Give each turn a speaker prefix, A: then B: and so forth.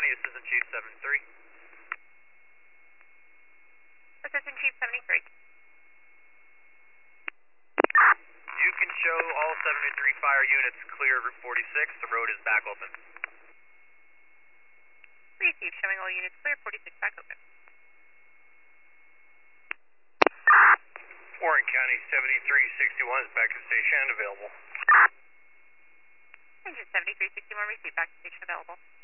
A: County, Assistant Chief 73.
B: Assistant Chief 73.
A: You can show all 73 fire units clear Route 46. The road is back open.
B: Received, showing all units clear, 46 back open.
A: Warren County, 7361 is back to station and available.
B: Engine 7361 received, back to station available.